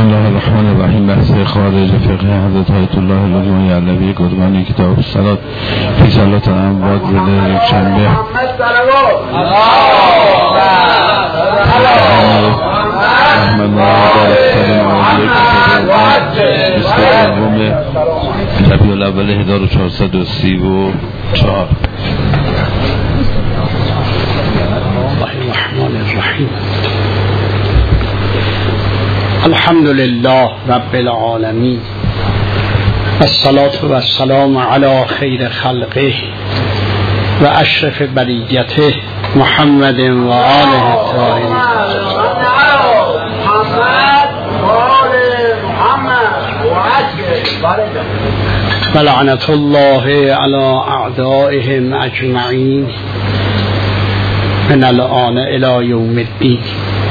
الله الرحمن الرحیم. بحث خارج فقه حضرت آیت الله لزومی علوی گرگانی کتاب الصلاة فی صلاة الاموات روز یکشنبه. احمد ربیع الاول 1434. الرحمن الرحیم. الحمد لله رب العالمین والصلاة والسلام علی خیر خلقه و اشرف بریته محمد و آله الطاهرین. ولعنة الله علی اعدائهم اجمعین من الآن الی یوم الدین.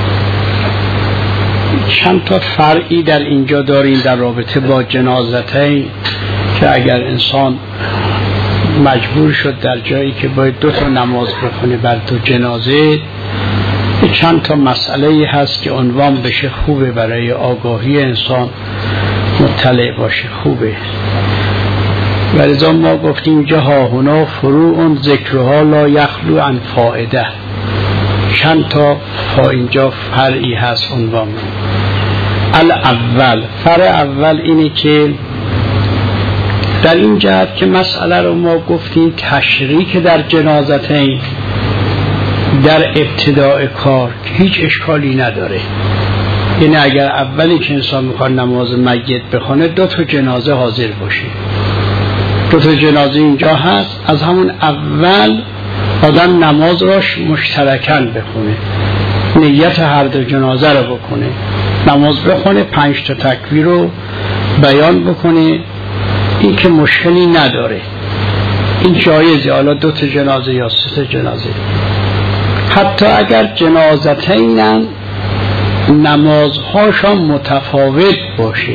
چند تا فرعی در اینجا داریم در رابطه با جنازتین که اگر انسان مجبور شد در جایی که باید 2 تا نماز بخونه بر 2 جنازه، چند تا مسئله هست که عنوان بشه خوبه برای آگاهی انسان مطلع باشه، خوبه. ولذا ما گفتیم جاها هنا فروع ذکرها لا یخلو عن فائده. چند تا اینجا فرعی هست عنوان. الاول، فرع اول اینه که در این جهت که مسئله رو ما گفتیم تشریک در جنازتین در ابتداء کار هیچ اشکالی نداره. یعنی اگر اولی که انسان میخواد نماز میت بخونه 2 تا جنازه حاضر باشه، 2 تا جنازه اینجا هست، از همون اول آدم نماز راش مشترکاً بخونه، نیت هر 2 جنازه رو بکنه، نماز بخونه، 5 تا تکبیر رو بیان بکنه، این که مشکلی نداره، این جایزه. حالا 2 تا جنازه یا 3 تا جنازه، حتی اگر جنازتینن نمازهاشان متفاوت باشه،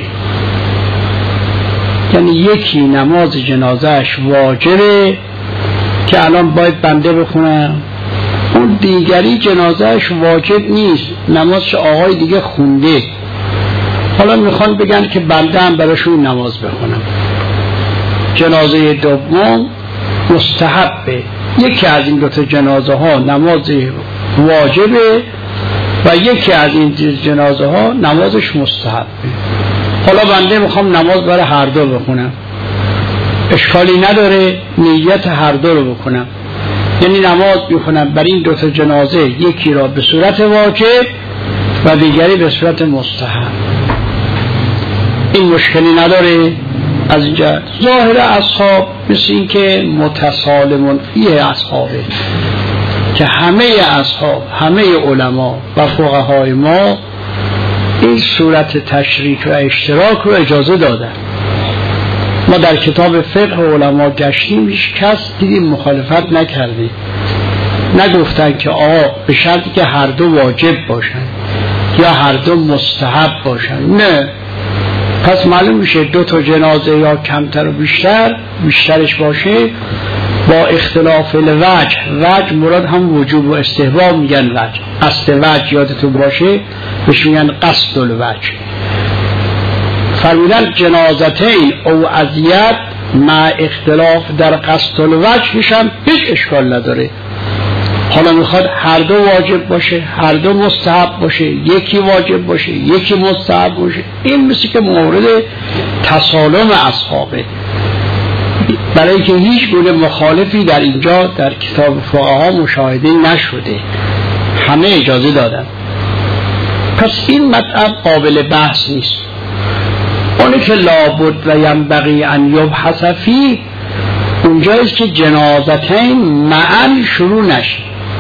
یعنی یکی نماز جنازهش واجبه که الان باید بنده بخونم، اون دیگری جنازهش واجب نیست، نمازش آقای دیگه خونده، حالا میخوان بگن که بنده هم براشون نماز بخونم. جنازه دوم مستحبه، یکی از این 2 تا جنازه ها نماز واجبه و یکی از این جنازه ها نمازش مستحبه. حالا بنده میخوام نماز برای هر 2 بخونم، اشکالی نداره، نیت هر 2 رو بکنم، یعنی نماز میخونم برای این 2 تا جنازه، یکی را به صورت واجب و دیگری به صورت مستحب، این مشکلی نداره. از اینجا ظاهر اصحاب مثل این که متسالمون فیه اصحابه، که همه اصحاب، همه علما و فقهای ما این صورت تشریک و اشتراک رو اجازه دادن. ما در کتاب فقه علما گشتیم، هیچ کس دیدیم مخالفت نکردی، نگفتن که آقا به شرطی که هر 2 واجب باشن یا هر 2 مستحب باشن، نه. پس معلوم میشه 2 تا جنازه یا کمتر و بیشترش باشه با اختلاف الوجه. وجه مراد هم وجوب و استحباب میگن، وجه اصل وجه یادتون باشه بهش میگن قصد الوجه. فرمودن جنازتین او اذیت مع اختلاف در قصد الوجه میشن، هیچ اشکال نداره. حالا میخواد هر 2 واجب باشه، هر 2 مستحب باشه، یکی واجب باشه یکی مستحب باشه، این مثل که مورد تسالم اصحابه، برای که هیچ گونه مخالفی در اینجا در کتاب فقها مشاهده نشده، همه اجازه دادن. پس این مطلب قابل بحث نیست. اونی که لابد و ینبغی ان یبحث فیه اونجاییست که جنازتین معا شروع نشه.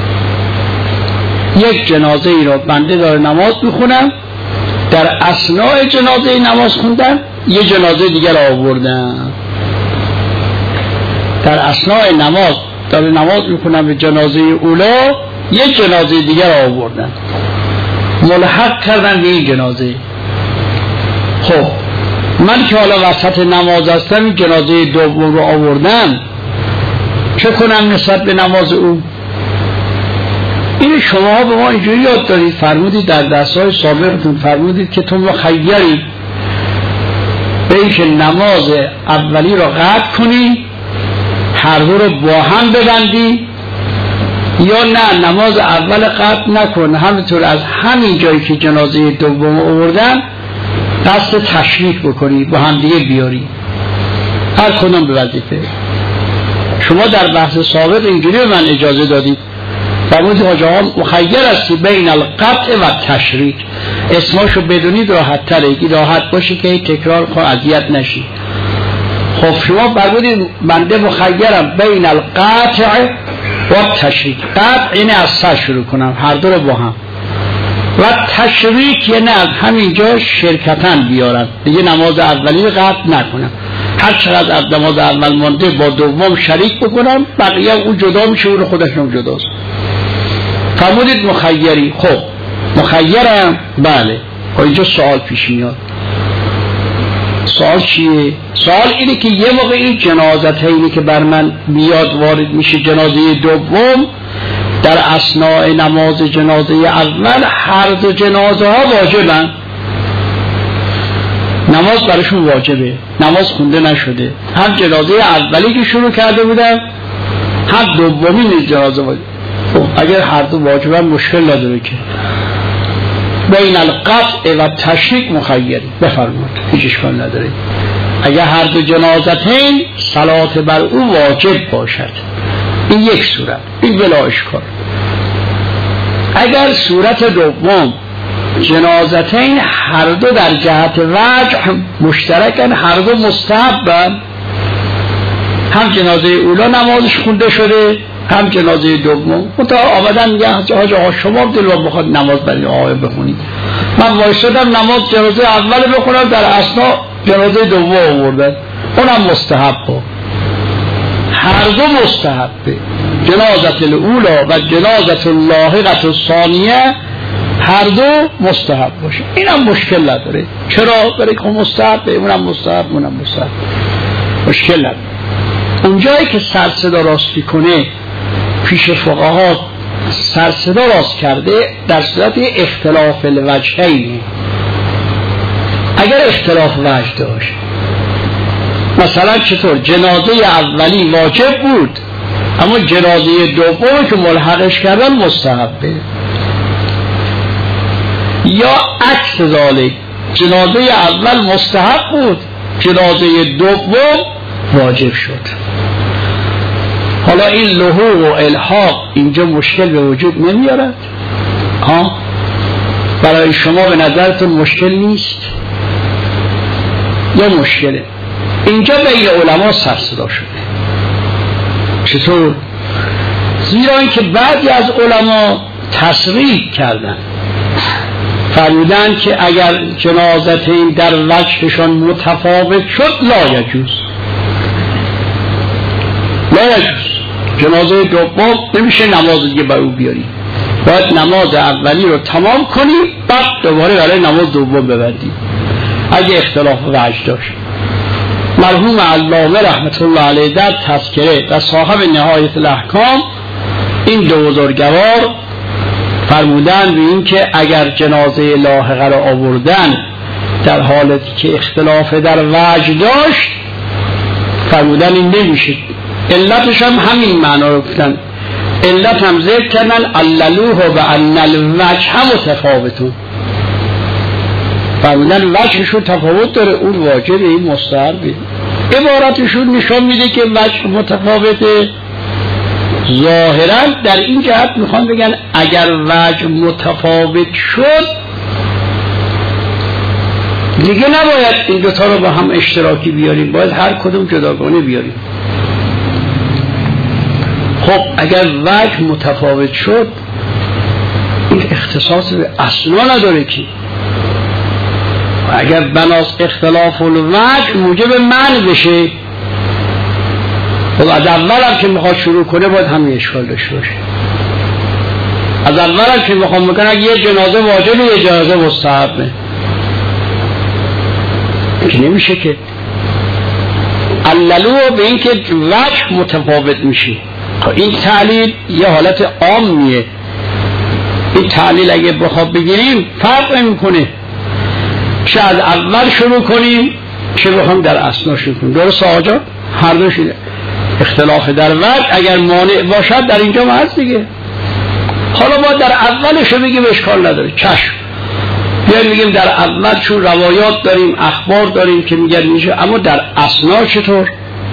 یک جنازه ای رو بنده داره نماز میخونم، در اثناء جنازه نماز خوندن یه جنازه دیگر آوردن، در اثناء نماز داره نماز میخونم به جنازه اولا یه جنازه دیگر آوردن، ملحق کردن به این جنازه. خب من که حالا وسط نماز هستم این جنازه دوم رو آوردم، چه کنم نسبت به نماز او؟ این ببینید شما به ما اینجوری یاد دارید، فرمودید در درس‌های سابقتون فرمودید که تو مخیری به اینکه نماز اولی رو قطع کنی، هر دو رو با هم ببندی، یا نه نماز اول قطع نکن، همینطور از همین جایی که جنازه دوم آوردن قصد تشریک بکنی، با هم دیگه بیاری، هر کدوم به وظیفه. شما در بحث سابق اینجوری به من اجازه دادید، فرمودید حاج آقا مخیر هستی بین القطع و تشریک، اسماشو بدونید راحت تره، راحت باشه که تکرار کن اذیت نشی. خب شما فرمودید بنده مخیرم بین القطع و تشریک، قطع یعنی از سر شروع کنم هر دو رو با هم، و تشریک یعنی از همینجا شرکتن بیارم، دیگه نماز اولی رو قطع نکنم، هر چقدر از نماز اول مانده با دوم شریک بکنم، بقیه اون جدا میشه، اون خودشون جداست. فرمودید مخیری. خب مخیرم، بله. اینجا سوال پیش میاد. سوال چیه؟ سوال اینه که یه موقع این جنازت اینه که بر من بیاد وارد میشه، جنازه دوم، در اثناء نماز جنازه اول هر دو جنازه ها واجبن، نماز برشون واجبه، نماز خونده نشده، هم جنازه اولی که شروع کرده بودن هم دومی نیز جنازه واجب. خب اگر هر دو واجبن مشکل نداره که بین القطع و تشریک مخیری، بفرمایید هیچ اشکال نداره. اگر هر دو جنازتین صلات بر او واجب باشد، این یک صورت، این بلا اشکال. اگر صورت دوم جنازتین هر دو در جهت وجه مشترکن، هر دو مستحبن، هم جنازه اولا نمازش خونده شده، هم جنازه دوم. منتها آمدن میگه حاج آقا شما دلوا بخواد نماز برای آقای بخونید، من وایسادم نماز جنازه اول بخونم، در اثنا جنازه دوم آوردن، اونم مستحبه، هر دو مستحبه، جنازت الاولا و جنازت اللاحقه الثانیه هر دو مستحب باشه، اینم مشکل نداره. چرا؟ برای که مستحبه، اونم مستحب، اونم مستحب، مشکل نداره. اونجایی که سر صدا راستی کنه پیش فقها سر صدا راست کرده در صورت اختلاف الوجهین. اگر اختلاف وجه داشت، مثلا چطور جنازه اولی واجب بود اما جنازه دوم که ملحقش کردن مستحبه، یا عکس ذالک جنازه اول مستحب بود جنازه دوم واجب شد. حالا این لحوق و الحاق اینجا مشکل به وجود نمیارد؟ برای شما به نظرتون مشکل نیست یا مشکله؟ اینجا بین علما سر صدا شده. چطور؟ زیرا اینکه بعضی از علما تصریح کردن، فرمودن که اگر جنازتین در وجهشان متفاوت شد لا یجوز، لا یجوز، جنازه دوم نمیشه نماز دیگه بر او بیاری، باید نماز اولی رو تمام کنی بعد دوباره برای نماز دوم ببندی اگه اختلاف وجه داشت. مرحوم علامه رحمت الله علیه در تذکره و صاحب نهایت الاحکام این دو بزرگوار فرمودن به این که اگر جنازه لاحقه را آوردن در حالتی که اختلاف در وجه داشت، فرمودن این نمیشه. علتش هم همین معنا رو گفتن، علت هم ذکر کردن عللوه و ان الوجه متفاوتون، فرمودن وجهشون تفاوت داره، اون واجبه این مستحبه. عبارتشون نشان میده که وجه متفاوته. ظاهرا در این جهت میخوان بگن اگر وجه متفاوت شد دیگه نباید این دوتا رو با هم اشتراکی بیاریم، باید هر کدوم جداگانه بیاریم. خب اگر وجه متفاوت شد این اختصاص به اصلا نداره که، اگر بناس اختلاف الوجه موجب منع بشه، خب از اول هم که میخواد شروع کنه باید همین اشکال داشته باشه. از اول هم که میخواد میکنه اگه یه جنازه واجبه یه جنازه مستحبه، که نمیشه که. عللو به این که وجه متفاوت میشه. این تعلیل یه حالت عامیه، این تعلیل اگه بخواب بگیریم فرق نمیکنه چه از اول شروع کنیم چه بخوام در اثنا شروع کنیم. درست آقا؟ هر دوش اختلاف در وقت اگر مانع باشد در اینجا هست دیگه. حالا ما در اولش بگیم اشکال نداره، چشم بیایم میگیم در اول چون روایات داریم اخبار داریم که میگن میشه، اما در اثنا چطور؟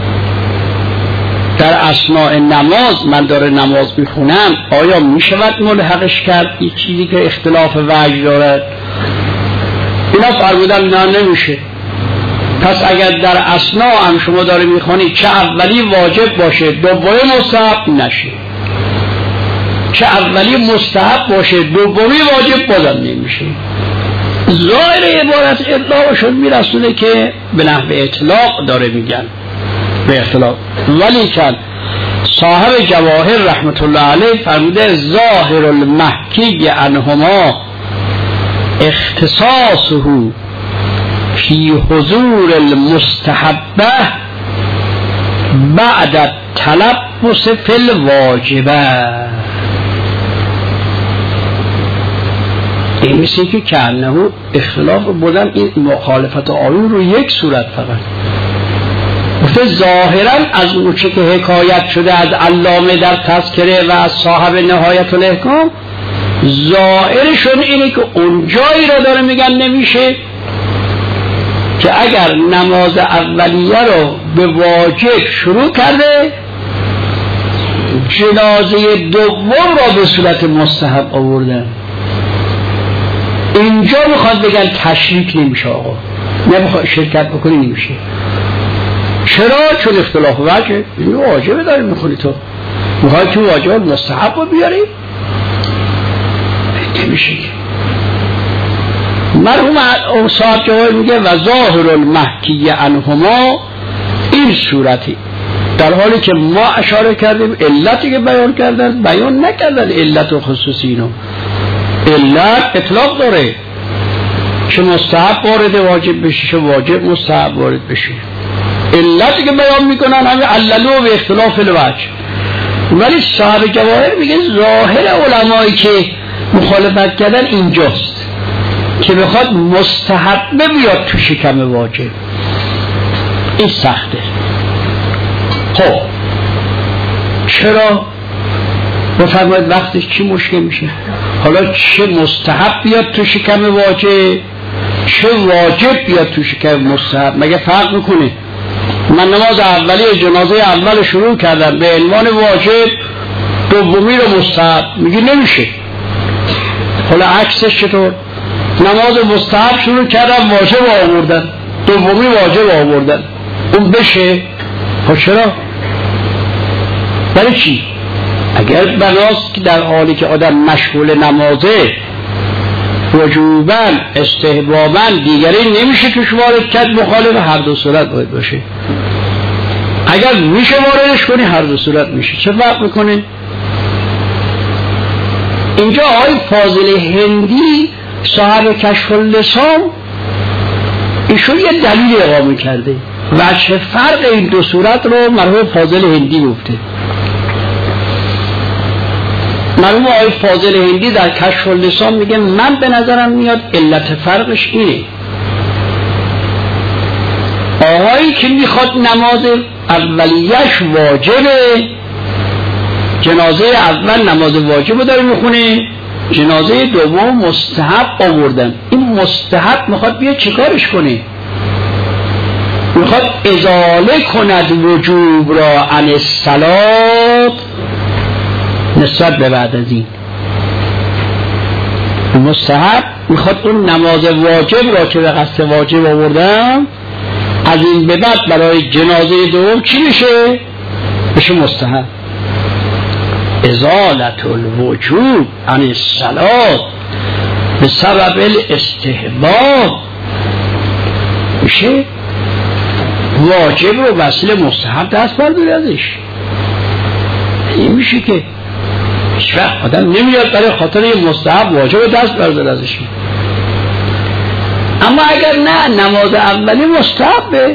در اثناء نماز من داره نماز میخونم آیا میشود ملحقش کرد این چیزی که اختلاف وجه دارد؟ اینا فرمودن نه نمیشه. پس اگر در اثناء هم شما داره میخونی چه اولی واجب باشه دومی مستحب نشه، چه اولی مستحب باشه دومی واجب بازم نمیشه. ظاهر عبارت اطلاقشون میرسونه که به نحو اطلاق داره میگن به اختلاف، ولی که صاحب جواهر رحمت الله علیه فرموده ظاهر المحکی عنهما اختصاصه فی حضور المستحبه بعد التلبس فی الواجبه. این مثل که کنه اختلاف بودن این مخالفت آیون رو یک صورت فقط گفته ظاهرا از اونچه که حکایت شده از علامه در تذکره و از صاحب نهایت الاحکام ظاهرشون اینه که اونجایی رو داره میگن نمیشه که اگر نماز اولیه رو به واجب شروع کرده جنازه دوم را به صورت مستحب آوردن. اینجا میخواد بگن تشریک نمیشه آقا، نمیخواد شرکت بکنی نمیشه. چرا؟ چون اختلاف وجه. این واجبه داری میخونی تو میخوای تو واجب مستحب رو بیاری نمیشه. مرحوم صاحب جواهر میگه و ظاهر المحکی عنهما این صورتی، در حالی که ما اشاره کردیم علتی که بیان کردن بیان نکردن علت و خصوصی اینو. علت اطلاق داره چه مستحب وارد واجب بشه چه واجب مستحب وارد بشه. علتی که بیان میکنن همه عللو و اختلاف الوجه. ولی صاحب جواهر میگه ظاهر علمایی که مخالفت کردن اینجاست که بخواد مستحب بیاد تو شکم واجب. این سخته. خب چرا؟ بفرمایید وقتش چی مشکل میشه؟ حالا چه مستحب بیاد تو شکم واجب چه واجب بیاد تو شکم مستحب، مگه فرق میکنه؟ من نماز اولی جنازه اول شروع کردم به عنوان واجب دومی رو مستحب میگی نمیشه. حالا عکسش چطور؟ نماز مستحب شروع کردم واجب آوردن دومی واجب آوردن اون بشه؟ ها چرا؟ برای چی؟ اگر بناست که در حالی که آدم مشغول نمازه وجوباً استحباباً دیگری نمیشه توش وارد کرد مخالف هر دو صورت باید باشه. اگر میشه واردش کنی هر دو صورت میشه. چه فرق میکنه؟ اینجا آقای فاضل هندی صاحب کشف اللسان ایشون یه دلیل اقامه کرده و چه فرق این دو صورت رو مرحوم فاضل هندی گفته. مرحوم آقای فاضل هندی در کشف اللسان میگه من به نظرم میاد علت فرقش اینه آقایی که میخواد نماز اولیش واجبه جنازه اول نماز واجب داره میخونه جنازه دوم مستحب آوردن. این مستحب میخواد بیا چیکارش کنه؟ میخواد ازاله کند وجوب را عن الصلاة نسبت به بعد از این. مستحب میخواد اون نماز واجب را که به قصد واجب آوردن از این به بعد برای جنازه دوم چی میشه؟ بشه مستحب. ازالت الوجوب عن الصلاة به سبب الاستحباب میشه واجب رو وسیله مستحب دست برداری ازش. این میشه که هیچ وقت آدم نمیاد برای خاطر یه مستحب واجب دست برداری ازش. اما اگر نه نماز اولی مستحبه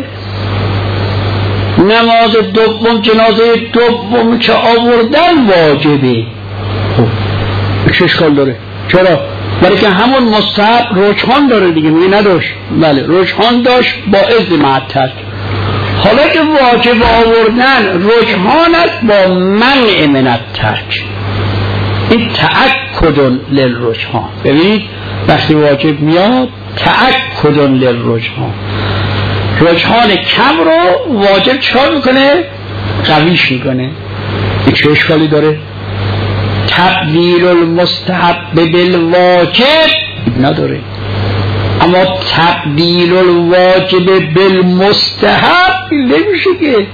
نماز دوم جنازه دوم که آوردن واجبه خب چه اشکال داره؟ چرا؟ برای که همون مستحب رجحان داره دیگه. میگه نداشت، بله رجحان داشت با اذن مع الترک. حالا که واجب آوردن رجحان است با منع من الترک، این تأکد للرجحان. ببینید وقتی واجب میاد تأکد للرجحان، رجحان کم رو واجب چهار میکنه؟ قویش میکنه. این چه اشکالی داره؟ تبدیل المستحب بالواجب نداره، اما تبدیل الواجب بالمستحب نمیشه که.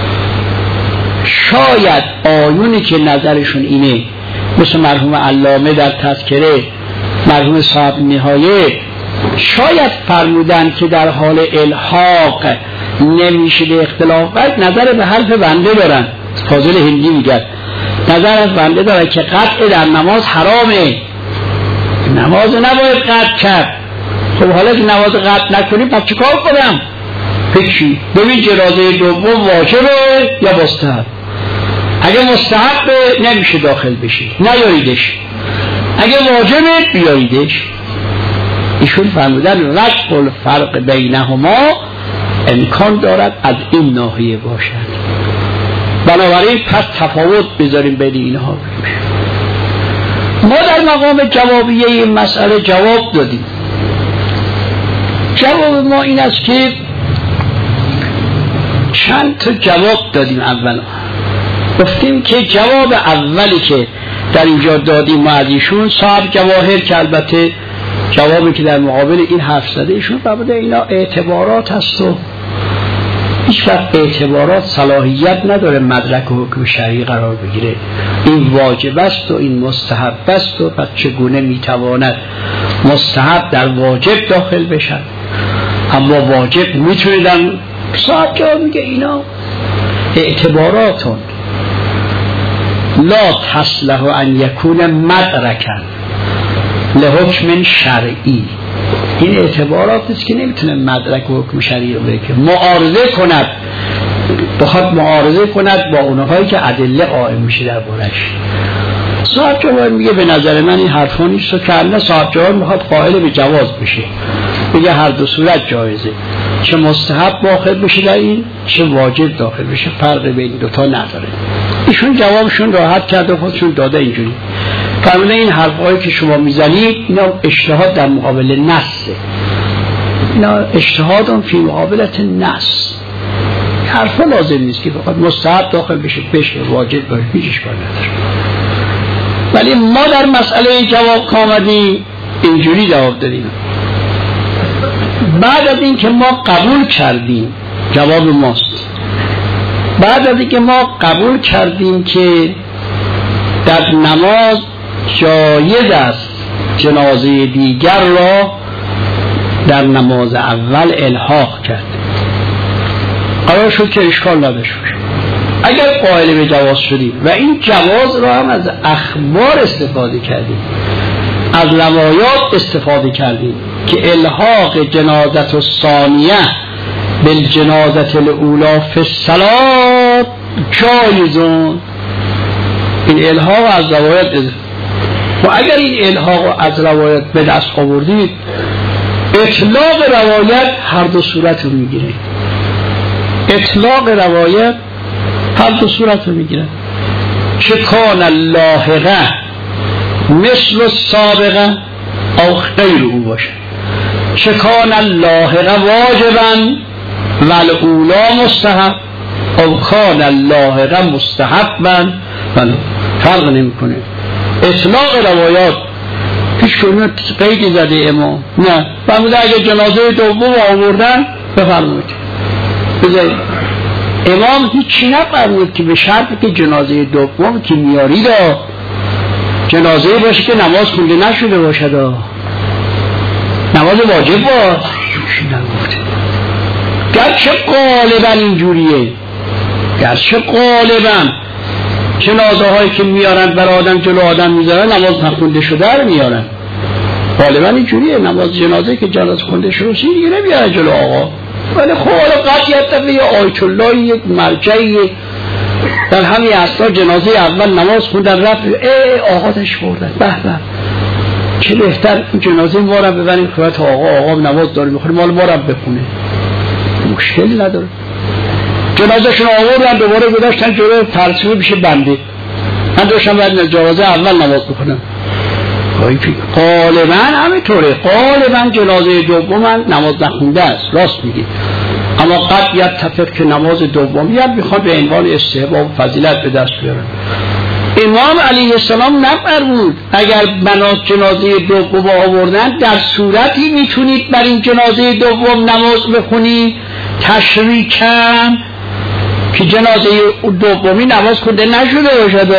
شاید آیونی که نظرشون اینه، مثل مرحوم علامه در تذکره، مرحوم صاحب نهایه، شاید فرمودن که در حال الحاق نمیشه به اختلاف وجه، نظر به حرف بنده دارن. فاضل هندی میگه نظر از بنده داره که قطع در نماز حرامه، نماز نباید قطع کرد. خب حالا که نماز قطع نکنیم پس چیکار کنم؟ هیچی. ببین جنازه دوم واجبه یا مستحب؟ اگه مستحب نمیشه داخل بشی، نیاریدش. اگه واجبه بیاریدش. ایشون فرمودن رفع الفرق بینهما امکان دارد از این ناحیه باشد. بنابراین پس تفاوت بذاریم بین اینها. ما در مقام جوابیه این مسئله جواب دادیم. جواب ما این است که چند تا جواب دادیم. اولا گفتیم که جواب اولی که در اینجا دادیم ما از ایشون صاحب جواهر، که البته جوابی که در مقابل این حرف زده ایشون فرموده اینا اعتبارات هست و هیچ وقت اعتبارات صلاحیت نداره مدرک و حکم شرعی قرار بگیره. این واجب است و این مستحب است و پس چگونه میتواند مستحب در واجب داخل بشن، اما واجب میتونیدن. صاحب جواب میگه اینا اعتباراتون لا تصلح ان یکون مدرکن لحکم شرعی. این اعتبارات است که نمیتونه مدرک و حکم شرعی رو بگه، معارضه کند، بخواد معارضه کند با اونهایی که ادله قائم میشه در بارش. صاحب جواب میگه به نظر من این حرفا نیست و که صاحب جواب میخواد قائل به جواز بشه، میگه هر دو صورت جایزه، چه مستحب داخل بشه در این چه واجب داخل بشه، فرق بین دوتا نداره. ایشون جوابشون راحت کرده خودشون داده. اینجوری فرموده این حرفایی که شما میزنید اینا اجتهاد در مقابل نصه، اینا اجتهاد فی مقابلت نص. حرفا لازم نیست که بخواد مستحب داخل بشه واجب باشه، هیچ اشکال نداره. ولی ما در مسئله جواب آمدیم اینجوری جواب دادیم. بعد از این که ما قبول کردیم، جواب ماست، بعد از این که ما قبول کردیم که در نماز جایز است جنازه دیگر را در نماز اول الحاق کرد، قرار شد که اشکال نداشته باشه. اگر قائل به جواز شدیم و این جواز را هم از اخبار استفاده کردیم، از روایات استفاده کردیم که الحاق جنازت الثانیه بالجنازت الاولی فی الصلاة جایزون، این الحاق از روایات و اگر این الحاق از روایات به دست آوردید، اطلاق روایت هر دو صورت رو میگیره. اطلاق روایت هر دو صورت رو میگیره. چه کان اللاحقه مثل السابقه او غیر او باشه، چه کان اللاحقه واجبا والاولی مستحب او کان اللاحقه مستحبا، فرق نمی کنه. اطلاق روایات هیچ کنه قیدی زده امام نه، فرموده اگه جنازه دوم آوردن بفرمایید بذارید. امام هیچی نفرمود که به شرطی که جنازه دوم که میارید جنازه باشه که نماز خونده نشده باشد، نماز واجب باشه. گرچه غالبا اینجوریه، گرچه غالبا جنازه هایی که میارن برای آدم جلو آدم میذارن نماز نخونده شده رو میارن، غالبا اینجوریه. نماز جنازه که جنازه خونده شده دیگه نمیارن جلو آقا. ولی خب حالا قطعیت دفعه یه آیت الله، یک مرجعی در همین اصلا جنازه اول نماز خوندن رفت آقا تش بردن به به چه بهتر این جنازه ما رو ببریم خدمت آقا نماز داره میخوره مال ما رو بخونه، مشکلی نداره. جنازهشون آوردن دوباره گذاشتن جلوی ترسیمه بشه بنده. من داشتم باید جنازه اول نماز بخونم. غالبا همینطوره، غالبا جنازه دوم نماز نخونده است، راست میگی. اما قد یتفق که نماز دومیت میخواد به عنوان استحباب و فضیلت به دست بیارن. امام علیه السلام نفرمود اگر بنات جنازه دوم آوردن در صورتی میتونید بر این جنازه دوم نماز بخونید تشریکاً که جنازه دومی نماز خونده نشده باشد.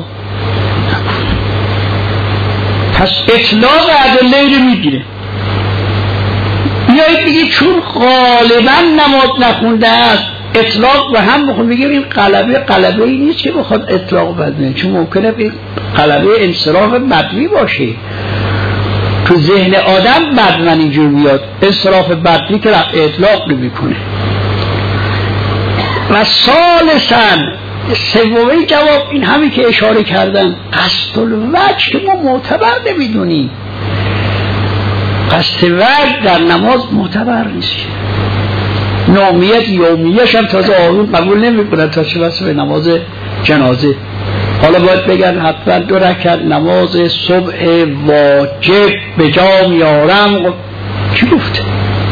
پس اطلاق ادله رو میگیره. بیایید بگید چون غالبا نماز نخونده است اطلاق به هم بخون، بگیم این قلبه ای نیست که بخواد اطلاق بزنه، چون ممکنه این قلبه انصراف بدوی باشه. تو ذهن آدم بدمن اینجور بیاد، انصراف بدوی که رفع اطلاق رو میکنه. و ثالثاً سومین جواب این همین که اشاره کردن، قصد الوجه که ما معتبر نمیدونیم. قصد وجه در نماز معتبر نیست. نومیت یومیش هم تازه آقایون قبول نمیکنن تا چه بسه به نماز جنازه. حالا باید بگن حتما 2 رکعت نماز صبح واجب به جا میارم. کی گفته؟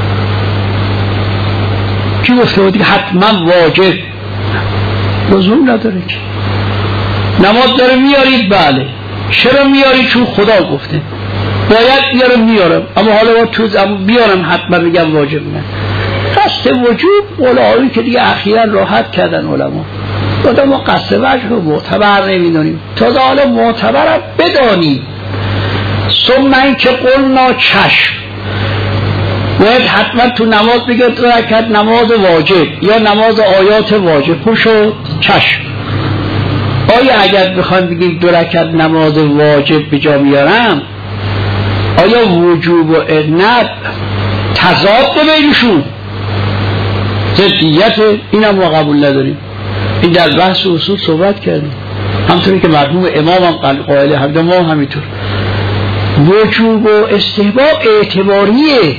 کی گفته بودی حتما واجب؟ لزوم نداره که نماز داره میارید. بله چرا میارید؟ چون خدا گفته باید بیارم میارم، اما حالا باید تو بیارم حتما بگم واجب نه. قصد وجوب علمایی که دیگه اخیرا راحت کردن علما، بعد ما قصد وجه رو معتبر نمیدونیم، تازه حالا معتبرم بدانیم. ثم این که قلنا چشم باید حتما تو نماز بگه 2 رکعت نماز واجب یا نماز آیات واجب. خوش و چشم. آیا اگر بخوایم بگیم 2 رکعت نماز واجب به جا میارم، آیا وجوب و ادنت تضاد بینشون ضدیت؟ این هم ما قبول نداریم. این در بحث اصول صحبت کردیم، همطوری که مرحوم امام هم قائل هم ما همینطور. وجوب و استحباب اعتباریه،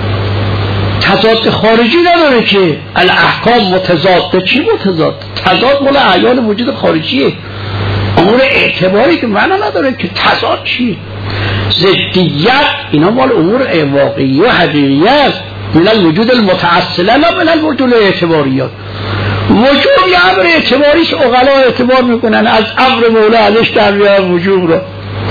تضاد خارجی نداره که الاحکام متضاد. چی متضاد؟ تضاد مال اعیان وجود خارجیه، امور اعتباری که معنا نداره که تضاد چیه. ضدیت اینا مال امور واقعی و حقیقی است، من الوجود المتعسله لا من الوجود الاعتباریات. وجود یه امر اعتباریش عقلا اعتبار میکنن، از امر مولا ازش در بیار وجود رو.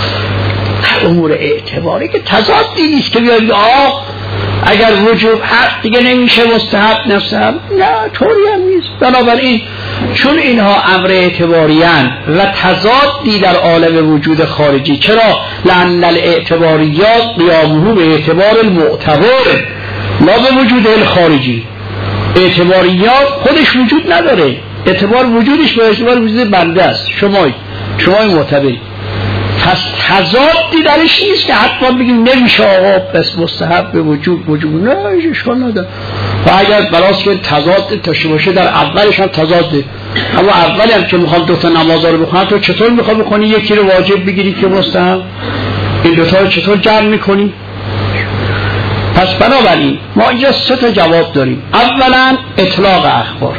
امور اعتباری که تضادی نیست که بیاید اگر وجوب حق دیگه نمیشه مستحب نستحب، نه طوری هم نیست. بنابراین چون اینها امر اعتباریان و تضادی در عالم وجود خارجی، چرا؟ لأن الاعتباریات قیامه به اعتبار المعتبر لا به وجود الخارجی. اعتباریات خودش وجود نداره، اعتبار وجودش به اعتبار وجود بنده است، شمای معتبری. پس تضادی درش نیست که حتما بگیم نمیشه آقا پس مستحب به وجود نه، اشکال نداره. و اگر براست که تضاد داشته باشه در اولش هم تضاده، اما اولی هم که میخوام 2 تا نماز رو بخونم، تو چطور میخوام بکنی یکی رو واجب بگیری که مستحب؟ این 2 تا رو چطور جمع میکنی؟ پس بنابراین ما اینجا 3 تا جواب داریم. اولا اطلاق اخبار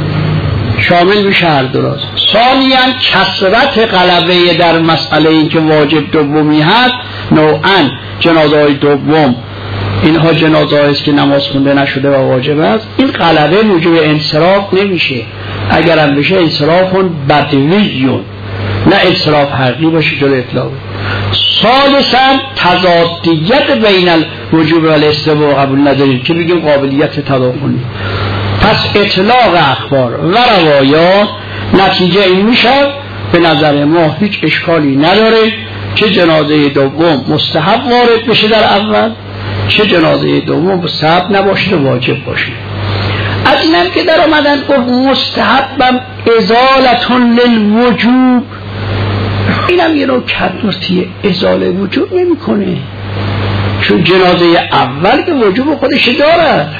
شامل میشه هر دو راز. ثانیاً کثرت غلبه در مسئله این که واجب دومی هست، نوعاً جنازه های دوم اینها جنازه هاییست که نماز خونده نشده و واجب است، این غلبه موجب انصراف نمیشه. اگرم بشه انصرافون بدویون، نه انصراف حقیقی باشه جلو اطلاق. ثالثاً تضادیت بین الوجوب و الاستحباب قبول نداریم که بگیم قابلیت تداخلی. پس اطلاق اخبار و روایات نتیجه این میشه به نظر ما هیچ اشکالی نداره که جنازه دوم مستحب وارد بشه در اول، چه جنازه دوم مستحب نباشه و واجب باشه. از اینم که در آمدن گفت مستحبم ازالتون للوجوب، اینم یه نوع کدورتیه، ازاله وجوب نمی کنه، چون جنازه اول که وجوب خودش دارد.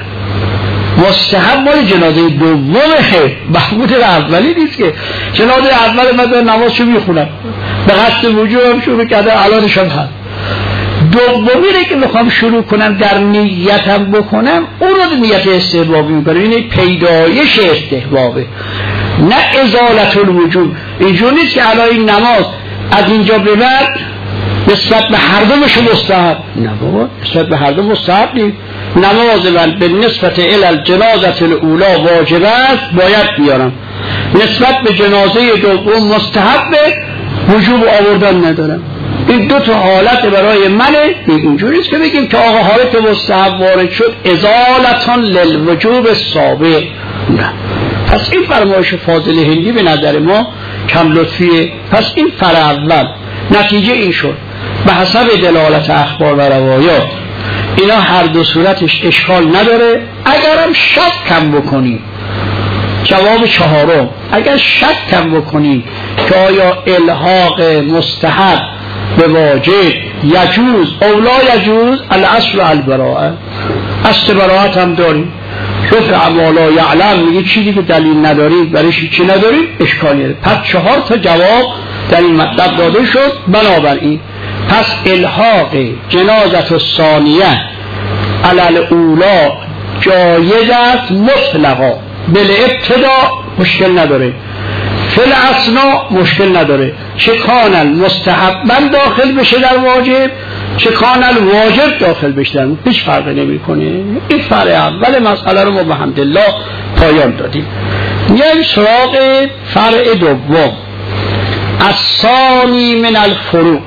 مستحب مال جنازه دومه، محمود اولی نیست که جنازه اول مثلا نمازشو میخونم به قصد وجوب هم شروع کرده الانش هم هست. دومی که میخوام شروع کنم در نیتم بکنم اون رو نیت استحبابی میکنم. این پیدایش استحبابه، نه ازالت الوجوب. اینجور نیست که الان این نماز از اینجا به بعد نسبت به هر دو بشه مستحب. نه بابا، نسبت به هر دو مستحب نیست. نماز من به نسبت الجنازه الاولا واجب است، باید بیارم. نسبت به جنازه دوم مستحب، وجوب آوردن ندارم. این دو تا حالت برای منه. اینجوری نیست که بگیم که آقا حالت مستحب وارد شد ازالتان للوجوب سابق. نه. پس این فرمایش فاضل هندی به نظر ما کم لطفیه. پس این فرع اول نتیجه این شد به حسب دلالت اخبار و روایات اینا هر دو صورتش اشکال نداره. اگرم شک کم بکنی، جواب چهارم، اگر شک کم بکنی که آیا الحاق مستحب به واجب یجوز او لا یجوز، الاصل البراءه، اصل براءت هم داریم. رفع ما لا یعلم میگه چیزی که دلیل ندارید برایش چی ندارید اشکالیه. پس 4 تا جواب در این مطلب داده شد. بنابراین پس الحاق جنازت الثانیه علی الاولا جایز است مطلقا، بالابتدا مشکل نداره، فی الاثناء مشکل نداره. چه کان المستحبا داخل بشه در واجب، چه کان الواجب داخل بشه در واجب، هیچ فرقی نمیکنه. این فرع اول مسئله رو ما به حمدالله پایان دادیم. میایم سراغ فرع دوم، الثانی من الفروع.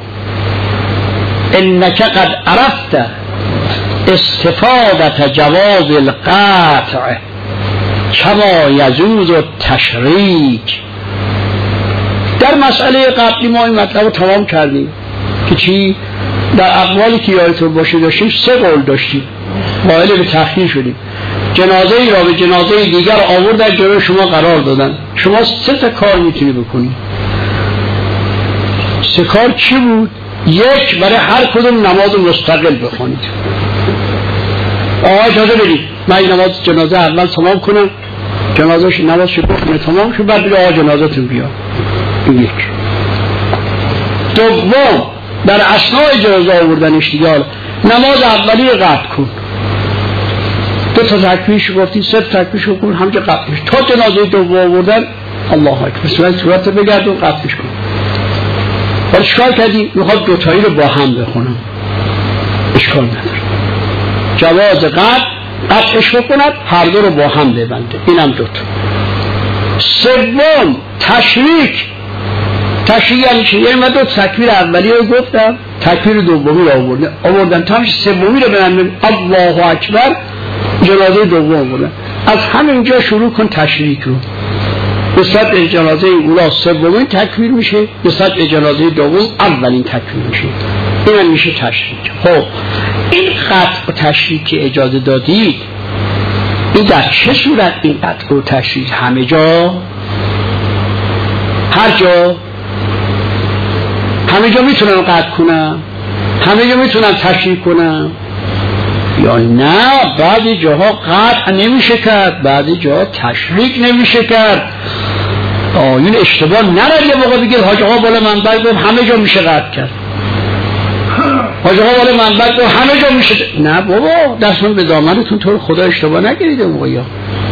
انک قد عرفت استفادت جواز القطع کما یجوز التشریک. در مسئله قبلی ما این مطلب رو تمام کردیم که چی؟ در اقوالی که یادتون باشه داشتیم 3 قول داشتیم، مایل به تأخیر شدیم. جنازه ای را به جنازه دیگر آوردن جلوی شما قرار دادن. شما 3 تا کار میتونی بکنی. 3 کار چی بود؟ 1 برای هر کدوم نماز مستقل بخونید. اجازه بدید من این نماز جنازه اول تمام کنم، جنازهش نمازش بخونه تمام شد، بعد بگه جنازتون بیا. این 1. دوم در اثناء جنازه آوردنش دیگه نماز اولی قطع کن. 2 تا تکبیرش گفتی، 3 تا تکبیرش کن، همینجا قطعش. تا جنازه دوم آوردن الله اکبر صورت بگردون قطعش کن. ولی اشکال کردی میخواد 2 تایی رو با هم بخونم، اشکال نداره. جواز قطعش بکند، هر دو رو با هم ببنده. اینم 2 تا. سوم تشریک. تشریک یعنی چی؟ یعنی من 2 تکبیر اولی رو گفتم، تکبیر دومی رو آوردن تا سومی رو ببندن الله اکبر، جنازه دوم آوردن. از همینجا شروع کن تشریک رو. نسبت به جنازه اولا سومین تکبیر میشه، نسبت به جنازه دوم اولین تکبیر میشه. این میشه تشریک. خب این قطع و تشریک که اجازه دادید این در چه صورت این قطع و تشریک؟ همه جا؟ هر جا؟ همه جا میتونم قطع کنم؟ همه جا میتونم تشریک کنم؟ یا نه بعضی جاها قطع نمیشه کرد، بعضی جاها تشریک نمیشه کرد. این اشتباه نرد یه موقع بگید حاج آقا بالا منبر گفت همه جا میشه قطع کرد، حاج آقا بالا منبر گفت همه جا میشه. نه بابا دستون به دامنتون، تو خدا اشتباه نگیرید موقع. یا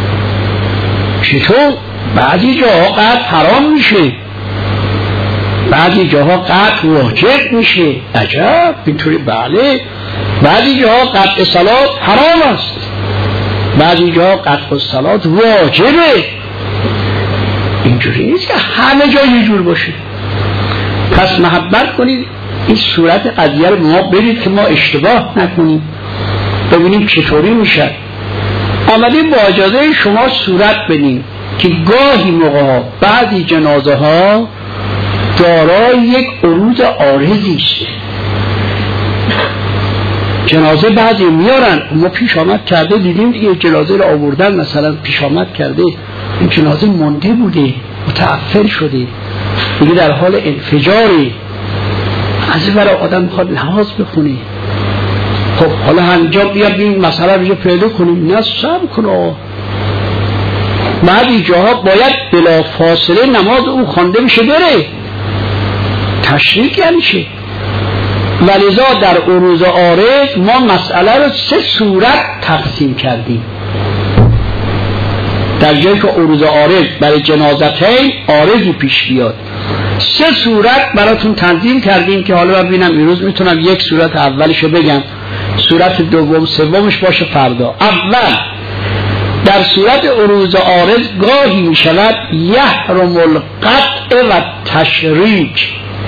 چطور؟ بعضی جاها قطع حرام میشه، بعضی جاها قطع واجب میشه. عجب اینطوری؟ بله. بعضی جاها قطع صلات حرام است، بعضی جاها قطع صلات واجبه. اینجوری نیست که همه جا یه جور باشه. پس محبت کنید این صورت قضیه رو ما برید که ما اشتباه نکنیم، ببینیم چطوری میشه. آمدیم با اجازه شما صورت بدیم که گاهی موقع بعضی جنازه ها دارای یک عروض عارضی است. جنازه بعضی میارن، ما پیش آمد کرده دیدیم دیگه، جنازه رو آوردن مثلا پیش آمد کرده این جنازه مونده بوده، متعفن شده دیگه، در حال انفجاری، از این برای آدم میخواد نماز بخونه. خب حالا انجام بیاد بیم مسئله رو پیدا کنیم، نه صبر کنه. بعضی جاها باید بلا فاصله نماز اون خوانده بشه بره. تشریک یعنی چه؟ ولذا در عروض عارض ما مسئله رو 3 صورت تقسیم کردیم. در جایی که عروض عارض برای جنازتین عارضی پیش بیاد 3 صورت براتون تنظیم کردیم که حالا ببینم امروز میتونم 1 صورت اولشو بگم، صورت دوم سومش باشه فردا. اول در صورت عروض عارض گاهی میشود یحرم القطع و تشریک،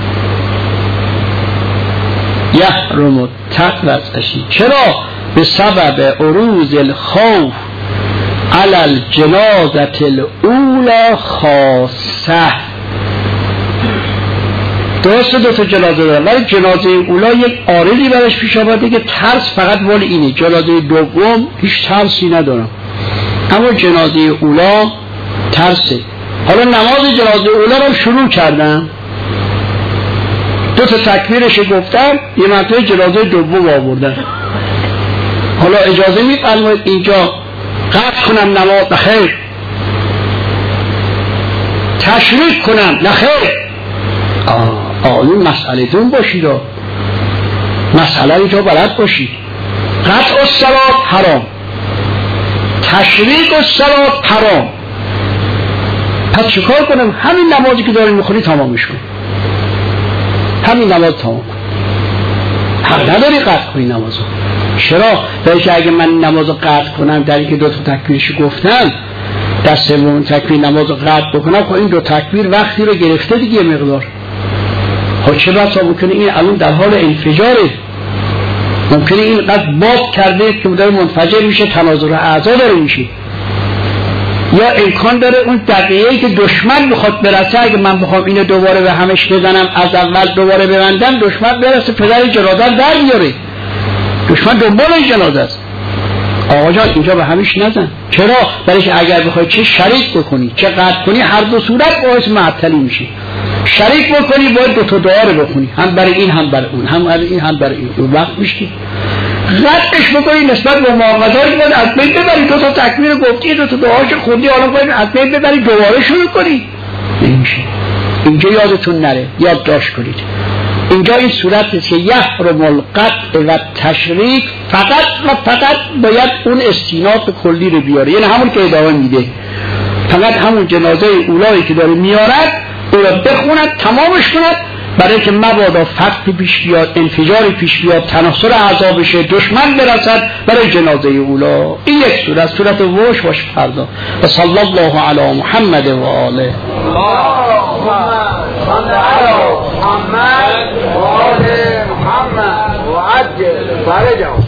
یحرم القطع و تشریک. چرا؟ به سبب عروض الخوف علی الجنازة الاولى خاصه. درسته 2 تا جنازه دارن ولی جنازه اولا یک عارضی برش پیش آمده که ترس فقط مال اینه، جنازه دوم هیچ ترسی ندارم، اما جنازه اولا ترسه. حالا نماز جنازه اولا رو شروع کردم، 2 تا تکبیرش گفتم، یه مرتبه جنازه دوم آوردن. حالا اجازه میفرمایید اینجا قطع کنم نماز؟ نخیر. تشریک کنم؟ نخیر. این مسئله دون باشید، مسئله اینجا بلد باشید. قطع الصلاة حرام، تشریک الصلاة حرام. پس چیکار کنم؟ همین نمازی که داریم میخونی تمامش کن، همین نماز تمام کن، حق نداری قطع کنی نمازو. چرا؟ برای که اگه من نمازو قطع کنم در اینکه 2 تا تکبیرش گفتم، در سوم تکبیر نمازو قطع بکنم، خب این 2 تکبیر وقتی رو گرفته دیگه مقدار. خب چه بسا ممکنه این الان در حال انفجاره، ممکنه این قد باب کرده که داره منفجر میشه، تناظر اعضا داره میشه، یا امکان داره اون دقیقه‌ای که دشمن میخواد برسه، اگه من بخوام اینو دوباره به همش بزنم از اول دوباره ببندم، دشمن برسه پدر جنازه در میاره، دشمن دنبال این جنازه است. آقا جان اینجا به همیش نزن. چرا؟ برای که اگر بخوای چه شریک بکنی چه قطع کنی، هر 2 صورت باعث معطلی میشه. شریک بکنی باید 2 تا دعا رو بخونی، هم برای این هم برای اون، هم برای این هم برای این، اون وقت میشه. قطعش بکنی نسبت به معاوضه‌ای باید از بین ببری، 2 تا تکبیر گفتی، 2 تا دعاشو خوندی، حالا باید از بین ببری دوباره شروع کنی، نمیشه. اینجا یادتون نره، یادداشت کنید. اینجا این صورت است که یحرم القطع و تشریک، فقط و فقط باید اون استیناف کلی رو بیاره، یعنی همون که ادامه میده، فقط همون جنازه اولایی که داره میارد او را بخوند، تمامش کند، برای که مبادا فتح پیش بیاد، انفجاری پیش بیاد، تناسل اعضا بشه، دشمن برسد برای جنازه اولا. این یک صورت، صورت وش باشه فردا. و صلی الله علی محمد و آله. محمد و آل محمد و عجل فرجهم.